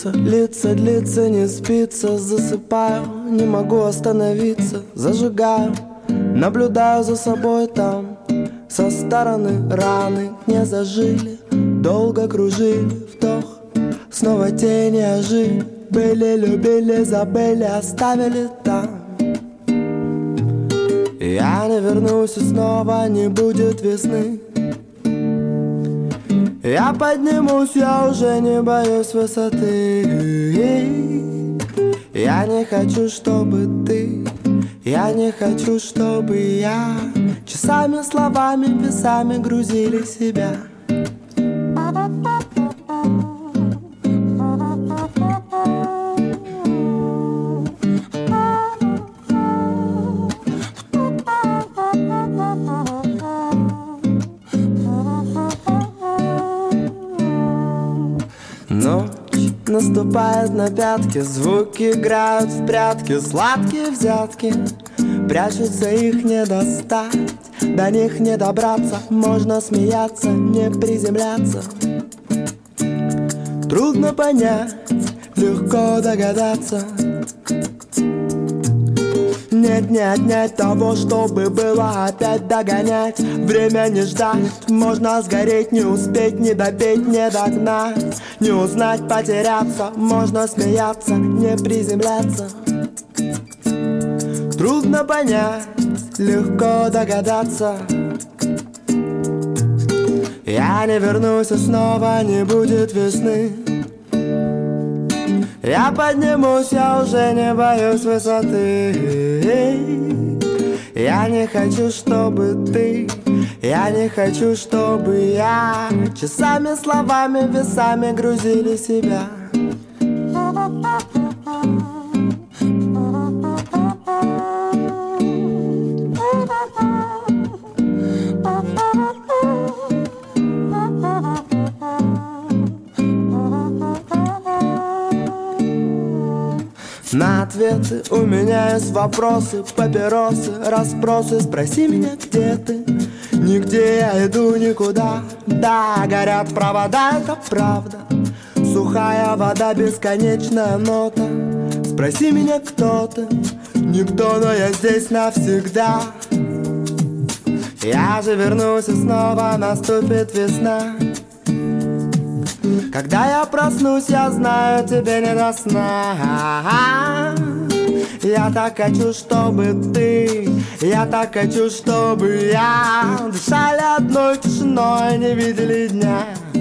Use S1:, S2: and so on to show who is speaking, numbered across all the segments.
S1: длится, литься, длится, не спится. Засыпаю, не могу остановиться. Зажигаю, наблюдаю за собой там. Со стороны раны не зажили, долго кружили, вдох, снова тени ожили. Были, любили, забыли, оставили там. Я не вернусь и снова не будет весны. Я поднимусь, я уже не боюсь высоты. Я не хочу, чтобы ты, я не хочу, чтобы я часами, словами, весами грузили себя. Ночь наступает на пятки, звуки играют в прятки, сладкие взятки. Прячутся, их не достать, до них не добраться. Можно смеяться, не приземляться. Трудно понять, легко догадаться. Нет, не отнять того, чтобы было опять догонять. Время не ждать, можно сгореть, не успеть, не допеть, не догнать. Не узнать, потеряться, можно смеяться, не приземляться. Трудно понять, легко догадаться. Я не вернусь и снова не будет весны. Я поднимусь, я уже не боюсь высоты. Я не хочу, чтобы ты, я не хочу, чтобы я часами, словами, весами грузили себя. На ответы у меня есть вопросы, папиросы, расспросы. Спроси меня, где ты? Нигде я иду никуда. Да, горят провода, это правда. Сухая вода, бесконечная нота. Спроси меня, кто ты? Никто, но я здесь навсегда. Я же вернусь и снова наступит весна. Когда я проснусь, я знаю, тебе не до сна. Я так хочу, чтобы ты, я так хочу, чтобы я дышали одной тишиной, не видели дня.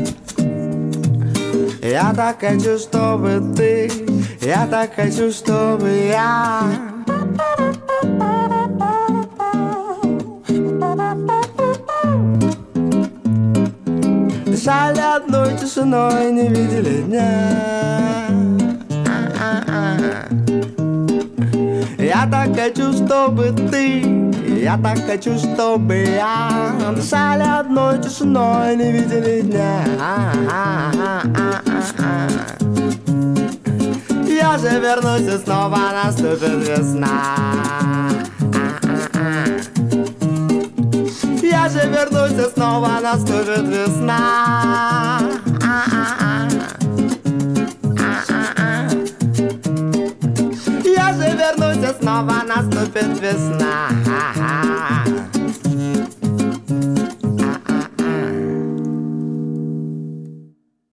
S1: Я так хочу, чтобы ты, я так хочу, чтобы я дышали одной тишиной, не видели дня. Я так хочу, чтобы ты, я так хочу, чтобы я дышали одной тишиной, не видели дня. Я же вернусь и снова наступит весна. Я же вернусь и снова наступит весна. Я же вернусь и снова наступит весна.